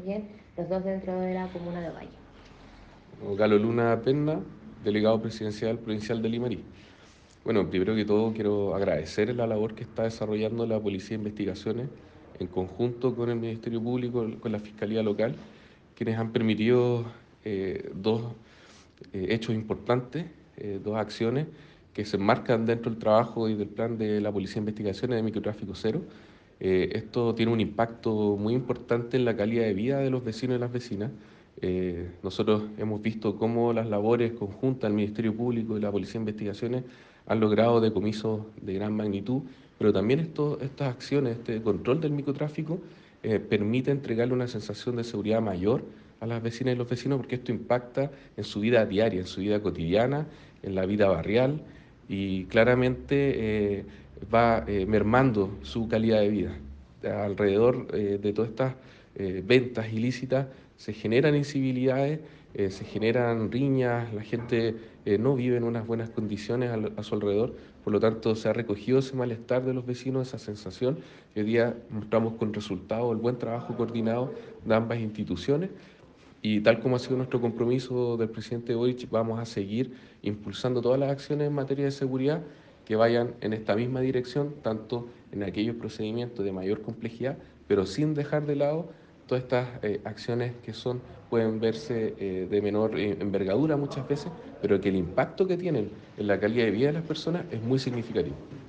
también, los dos dentro de la comuna de Ovalle. Galo Luna Penna, delegado presidencial provincial de Limarí. Bueno, primero que todo quiero agradecer la labor que está desarrollando la Policía de Investigaciones en conjunto con el Ministerio Público, con la Fiscalía Local, quienes han permitido dos hechos importantes, dos acciones que se enmarcan dentro del trabajo y del plan de la Policía de Investigaciones de Microtráfico Cero. Esto tiene un impacto muy importante en la calidad de vida de los vecinos y las vecinas. Nosotros hemos visto cómo las labores conjuntas del Ministerio Público y la Policía de Investigaciones han logrado decomisos de gran magnitud, pero también estas acciones, este control del microtráfico, permite entregarle una sensación de seguridad mayor a las vecinas y los vecinos porque esto impacta en su vida diaria, en su vida cotidiana, en la vida barrial y claramente va mermando su calidad de vida. Alrededor de todas estas ventas ilícitas se generan incivilidades, se generan riñas, la gente no vive en unas buenas condiciones a su alrededor, por lo tanto se ha recogido ese malestar de los vecinos, esa sensación, y hoy día mostramos con resultados el buen trabajo coordinado de ambas instituciones. Y tal como ha sido nuestro compromiso del presidente Boric, vamos a seguir impulsando todas las acciones en materia de seguridad que vayan en esta misma dirección, tanto en aquellos procedimientos de mayor complejidad, pero sin dejar de lado todas estas acciones que pueden verse de menor envergadura muchas veces, pero que el impacto que tienen en la calidad de vida de las personas es muy significativo.